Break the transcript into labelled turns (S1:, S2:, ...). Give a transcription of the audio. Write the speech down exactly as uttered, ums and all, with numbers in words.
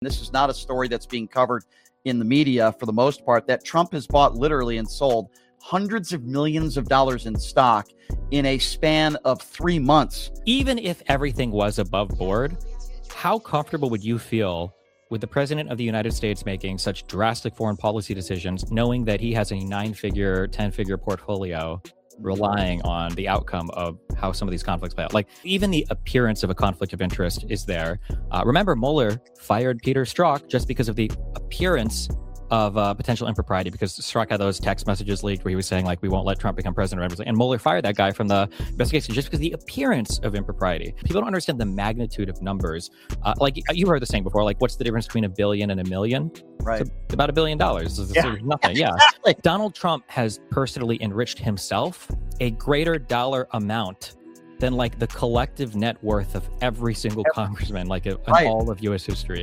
S1: This is not a story that's being covered in the media for the most part, that Trump has bought literally and sold hundreds of millions of dollars in stock in a span of three months.
S2: Even if everything was above board, how comfortable would you feel with the president of the United States making such drastic foreign policy decisions, knowing that he has a nine-figure, ten-figure portfolio relying on the outcome of how some of these conflicts play out? Like, even the appearance of a conflict of interest is there. Uh, remember, Mueller fired Peter Strzok just because of the appearance of uh, potential impropriety, because Strzok had those text messages leaked where he was saying, like, we won't let Trump become president. And Mueller fired that guy from the investigation just because of the appearance of impropriety. People don't understand the magnitude of numbers. Uh, like, you heard the saying before, like, what's the difference between a billion and a million?
S1: Right.
S2: It's about a billion dollars. It's
S1: Yeah.
S2: nothing. Yeah.
S1: Exactly.
S2: Donald Trump has personally enriched himself a greater dollar amount than like the collective net worth of every single congressman, like in
S1: Right.
S2: all of U S history.